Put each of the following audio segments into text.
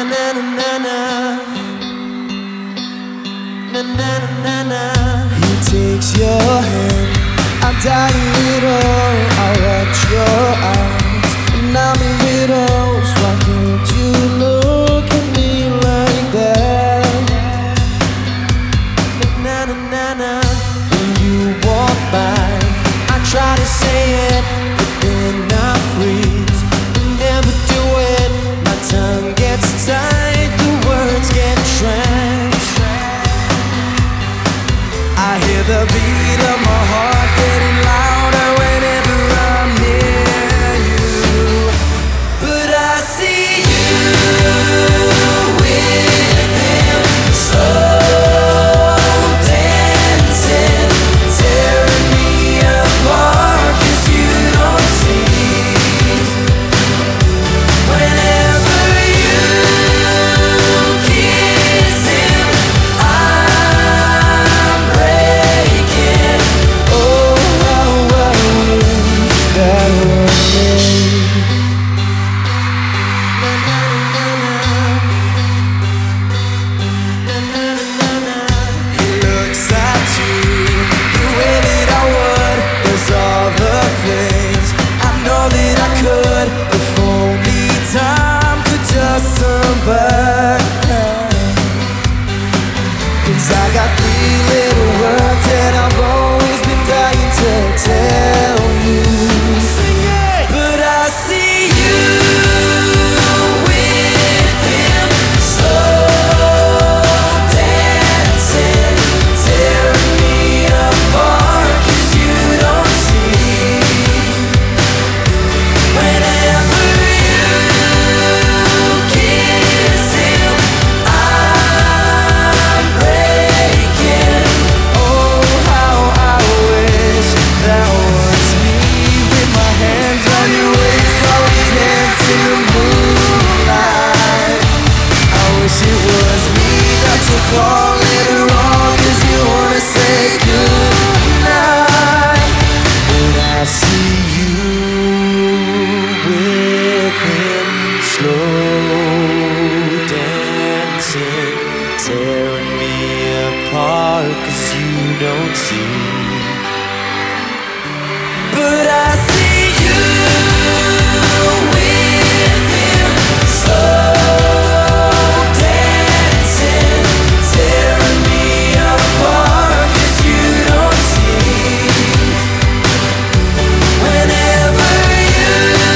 He takes your hand, I die a little. I watch your eyes, and I'm a little. So why can't you look at me like that? When you walk by, I try to say it, but then I freeze. I never do it. My tongue gets tied, the words get trapped. I hear the beat of my heart getting louder whenever I'm near you. But I see you with him, slow dancing, tearing me apart, 'cause you don't see. Whenever you kiss him, I'm breaking. Oh, how I wish that was me. He looks at you the way that I would. There's all the things I know that I could, if only time could just turn back. 'Cause I got 3 little words that I've always been dying to tell you. But I see you with him, slow dancing, tearing me apart, 'cause you don't see. Whenever you kiss him, I'm breaking. Oh, how I wish that was me, with my hands on your waist while we dance in the moonlight. I wish it was me that took all later on, 'cause you wanna say goodnight. But I see you with him, slow dancing, tearing me apart, 'cause you don't see. But I see you with him, slow dancing, tearing me apart, 'cause you don't see. Whenever you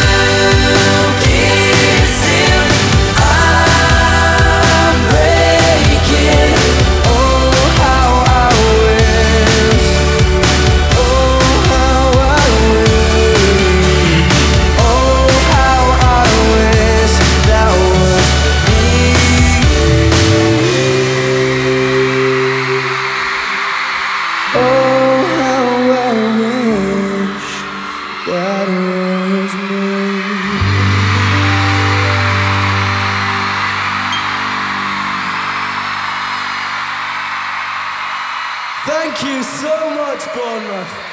kiss him, I'm breaking. Oh, how I wish. Oh, how I wish. Oh, how I wish that was me. Oh, how I wish that was me. Thank you so much, Bournemouth.